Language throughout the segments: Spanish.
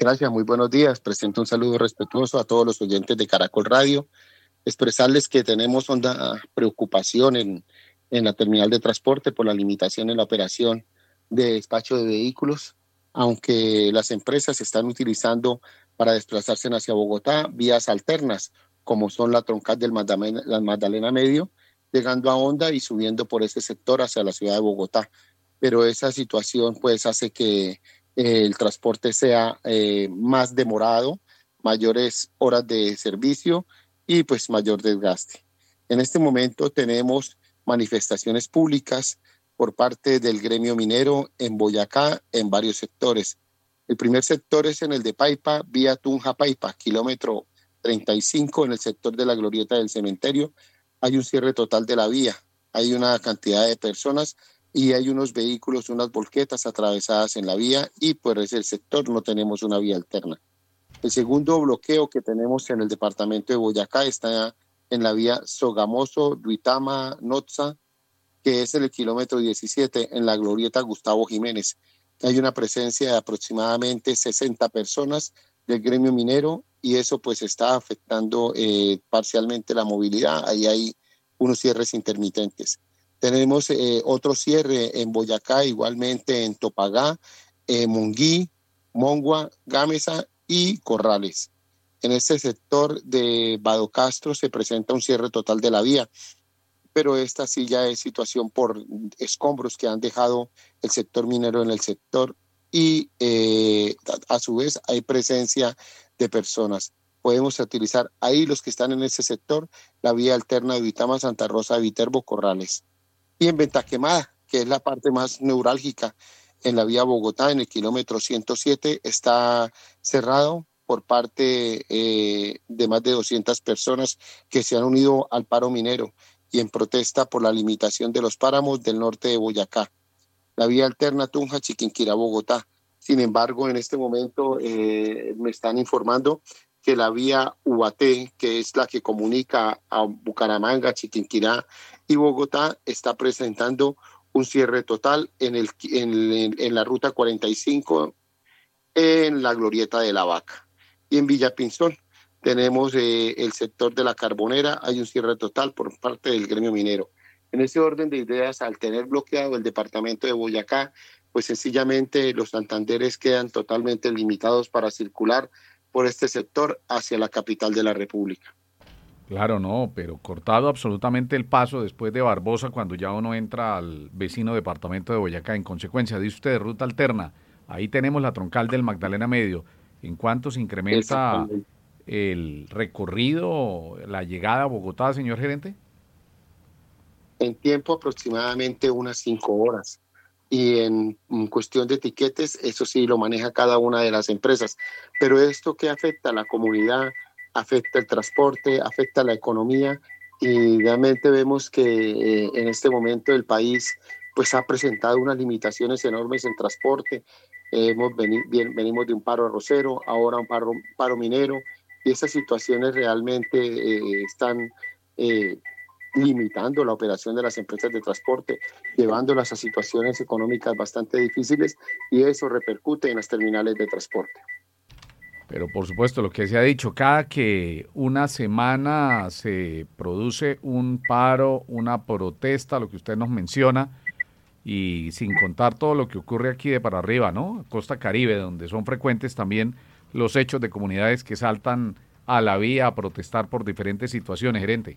Gracias, muy buenos días. Presento un saludo respetuoso a todos los oyentes de Caracol Radio. Expresarles que tenemos honda preocupación en la terminal de transporte por la limitación en la operación de despacho de vehículos, aunque las empresas están utilizando para desplazarse hacia Bogotá vías alternas, como son la troncal del Magdalena Medio, llegando a Honda y subiendo por ese sector hacia la ciudad de Bogotá. Pero esa situación pues hace que el transporte sea más demorado, mayores horas de servicio y pues mayor desgaste. En este momento tenemos manifestaciones públicas por parte del gremio minero en Boyacá en varios sectores. El primer sector es en el de Paipa, vía Tunja-Paipa, kilómetro 35 en el sector de la Glorieta del Cementerio. Hay un cierre total de la vía, hay una cantidad de personas y hay unos vehículos, unas volquetas atravesadas en la vía y por ese sector no tenemos una vía alterna. El segundo bloqueo que tenemos en el departamento de Boyacá está en la vía Sogamoso, Duitama, Notza, que es el kilómetro 17 en la glorieta Gustavo Jiménez. Hay una presencia de aproximadamente 60 personas del gremio minero y eso pues está afectando parcialmente la movilidad. Ahí hay unos cierres intermitentes. Tenemos otro cierre en Boyacá, igualmente en Topagá, Monguí, Mongua, Gámeza y Corrales. En este sector de Badocastro se presenta un cierre total de la vía, pero esta sí ya es situación por escombros que han dejado el sector minero en el sector y a su vez hay presencia de personas. Podemos utilizar ahí los que están en ese sector, la vía alterna de Vitama, Santa Rosa de Viterbo, Corrales. Y en Venta Quemada, que es la parte más neurálgica en la vía Bogotá, en el kilómetro 107, está cerrado por parte de más de 200 personas que se han unido al paro minero y en protesta por la limitación de los páramos del norte de Boyacá. La vía alterna Tunja, Chiquinquirá, Bogotá. Sin embargo, en este momento me están informando que la vía Ubaté, que es la que comunica a Bucaramanga, Chiquinquirá y Bogotá, está presentando un cierre total en la ruta 45 en la Glorieta de la Vaca. Y en Villapinzón tenemos el sector de la Carbonera, hay un cierre total por parte del gremio minero. En ese orden de ideas, al tener bloqueado el departamento de Boyacá, pues sencillamente los santanderes quedan totalmente limitados para circular por este sector hacia la capital de la República. Claro, no, pero cortado absolutamente el paso después de Barbosa cuando ya uno entra al vecino departamento de Boyacá. En consecuencia, dice usted, ruta alterna. Ahí tenemos la troncal del Magdalena Medio. ¿En cuánto se incrementa Exactamente. el recorrido, la llegada a Bogotá, señor gerente? En tiempo aproximadamente unas 5 horas. Y en cuestión de etiquetes, eso sí lo maneja cada una de las empresas. Pero esto que afecta a la comunidad, afecta el transporte, afecta la economía y realmente vemos que en este momento el país pues ha presentado unas limitaciones enormes en transporte. Venimos de un paro arrocero, ahora un paro minero y esas situaciones realmente están eh, limitando la operación de las empresas de transporte, llevándolas a situaciones económicas bastante difíciles y eso repercute en las terminales de transporte. Pero por supuesto, lo que se ha dicho, cada que una semana se produce un paro, una protesta, lo que usted nos menciona, y sin contar todo lo que ocurre aquí de para arriba, ¿no? Costa Caribe, donde son frecuentes también los hechos de comunidades que saltan a la vía a protestar por diferentes situaciones, gerente.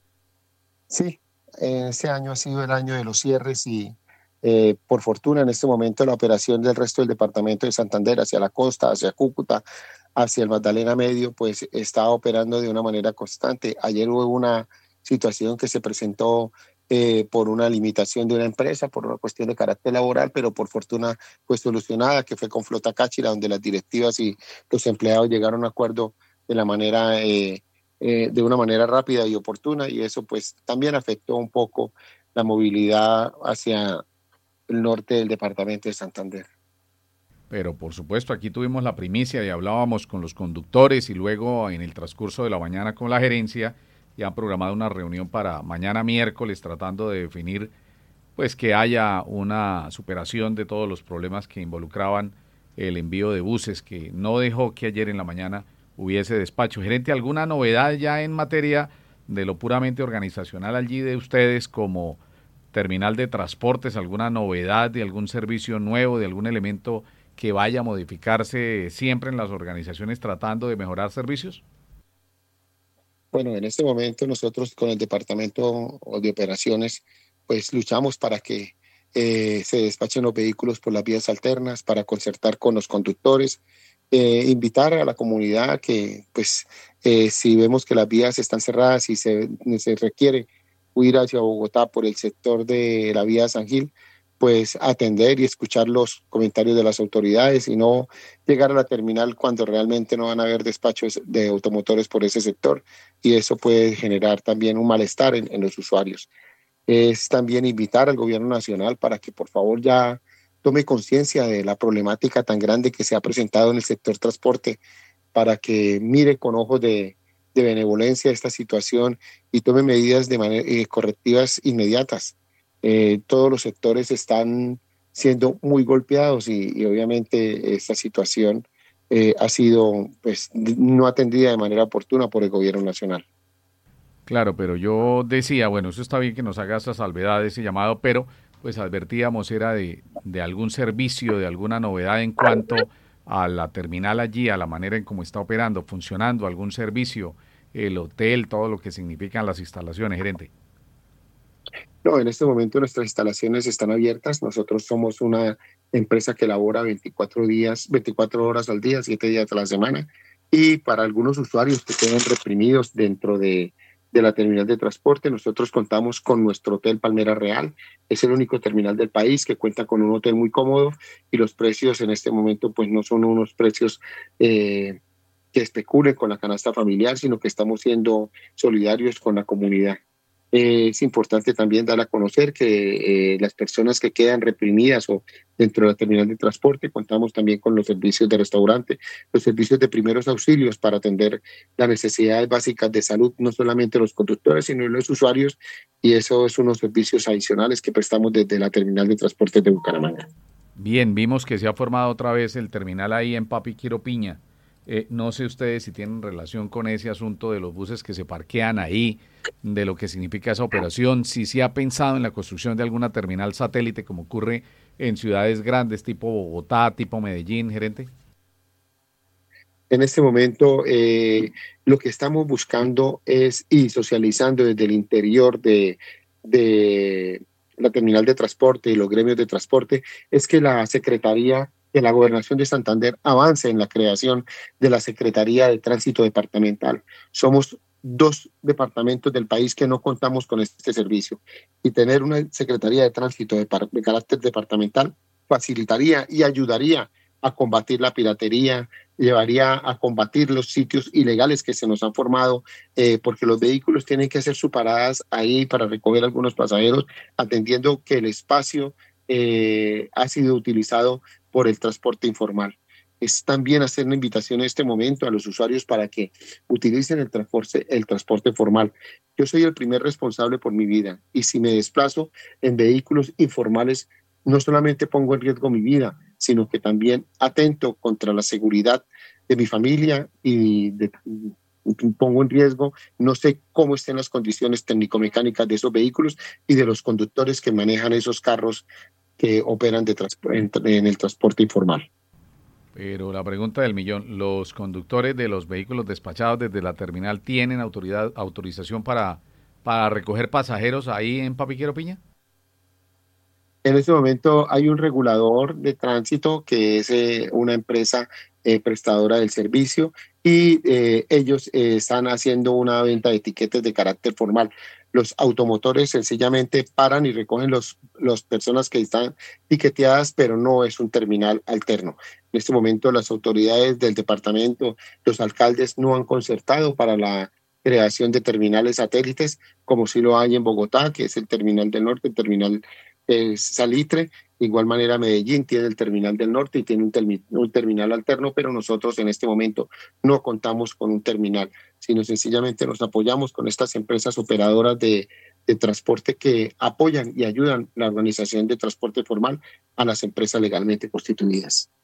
Sí, ese año ha sido el año de los cierres y por fortuna en este momento la operación del resto del departamento de Santander hacia la costa, hacia Cúcuta, hacia el Magdalena Medio, pues está operando de una manera constante. Ayer hubo una situación que se presentó por una limitación de una empresa, por una cuestión de carácter laboral, pero por fortuna fue solucionada, que fue con Flota Cáchira, donde las directivas y los empleados llegaron a un acuerdo de la manera de una manera rápida y oportuna y eso pues también afectó un poco la movilidad hacia el norte del departamento de Santander. Pero por supuesto, aquí tuvimos la primicia y hablábamos con los conductores y luego en el transcurso de la mañana con la gerencia ya han programado una reunión para mañana miércoles tratando de definir pues que haya una superación de todos los problemas que involucraban el envío de buses, que no dejó que ayer en la mañana hubiese despacho. Gerente, ¿alguna novedad ya en materia de lo puramente organizacional allí de ustedes como terminal de transportes? ¿Alguna novedad de algún servicio nuevo, de algún elemento que vaya a modificarse siempre en las organizaciones tratando de mejorar servicios? Bueno, en este momento nosotros con el Departamento de Operaciones, pues luchamos para que se despachen los vehículos por las vías alternas, para concertar con los conductores, invitar a la comunidad que, pues, si vemos que las vías están cerradas y se requiere huir hacia Bogotá por el sector de la vía San Gil, pues atender y escuchar los comentarios de las autoridades y no llegar a la terminal cuando realmente no van a haber despachos de automotores por ese sector, y eso puede generar también un malestar en los usuarios. Es también invitar al gobierno nacional para que por favor ya tome conciencia de la problemática tan grande que se ha presentado en el sector transporte, para que mire con ojos de benevolencia esta situación y tome medidas correctivas inmediatas. Todos los sectores están siendo muy golpeados y obviamente esta situación ha sido, pues, no atendida de manera oportuna por el gobierno nacional. Claro, pero yo decía, bueno, eso está bien que nos haga esa salvedad, ese llamado, pero pues advertíamos era de algún servicio, de alguna novedad en cuanto a la terminal allí, a la manera en cómo está operando, funcionando, algún servicio, el hotel, todo lo que significan las instalaciones, gerente. No, en este momento nuestras instalaciones están abiertas. Nosotros somos una empresa que labora 24 días, 24 horas al día, 7 días a la semana. Y para algunos usuarios que queden reprimidos dentro de la terminal de transporte, nosotros contamos con nuestro Hotel Palmera Real. Es el único terminal del país que cuenta con un hotel muy cómodo, y los precios en este momento pues no son unos precios que especulen con la canasta familiar, sino que estamos siendo solidarios con la comunidad. Es importante también dar a conocer que las personas que quedan reprimidas o dentro de la terminal de transporte, contamos también con los servicios de restaurante, los servicios de primeros auxilios para atender las necesidades básicas de salud, no solamente los conductores, sino los usuarios, y eso es unos servicios adicionales que prestamos desde la terminal de transporte de Bucaramanga. Bien, vimos que se ha formado otra vez el terminal ahí en Papi Quiro Piña. No sé ustedes si tienen relación con ese asunto de los buses que se parquean ahí, de lo que significa esa operación, si se ha pensado en la construcción de alguna terminal satélite como ocurre en ciudades grandes tipo Bogotá, tipo Medellín, gerente. En este momento, lo que estamos buscando es y socializando desde el interior de la terminal de transporte y los gremios de transporte, es que la Secretaría de la Gobernación de Santander avance en la creación de la Secretaría de Tránsito Departamental. Somos dos departamentos del país que no contamos con este servicio, y tener una Secretaría de Tránsito de carácter departamental facilitaría y ayudaría a combatir la piratería, llevaría a combatir los sitios ilegales que se nos han formado, porque los vehículos tienen que hacer sus paradas ahí para recoger algunos pasajeros, atendiendo que el espacio ha sido utilizado por el transporte informal. Es también hacer una invitación en este momento a los usuarios para que utilicen el transporte formal. Yo soy el primer responsable por mi vida, y si me desplazo en vehículos informales, no solamente pongo en riesgo mi vida, sino que también atento contra la seguridad de mi familia pongo en riesgo, no sé cómo estén las condiciones técnico-mecánicas de esos vehículos y de los conductores que manejan esos carros que operan en el transporte informal. Pero la pregunta del millón, ¿los conductores de los vehículos despachados desde la terminal tienen autorización para recoger pasajeros ahí en Papiquero Piña? En este momento hay un regulador de tránsito que es una empresa prestadora del servicio, y ellos están haciendo una venta de etiquetes de carácter formal. Los automotores sencillamente paran y recogen las personas que están tiqueteadas, pero no es un terminal alterno. En este momento las autoridades del departamento, los alcaldes no han concertado para la creación de terminales satélites, como sí lo hay en Bogotá, que es el terminal del norte, el terminal Salitre. De igual manera, Medellín tiene el terminal del norte y tiene un terminal alterno, pero nosotros en este momento no contamos con un terminal, sino sencillamente nos apoyamos con estas empresas operadoras de transporte que apoyan y ayudan la organización de transporte formal a las empresas legalmente constituidas.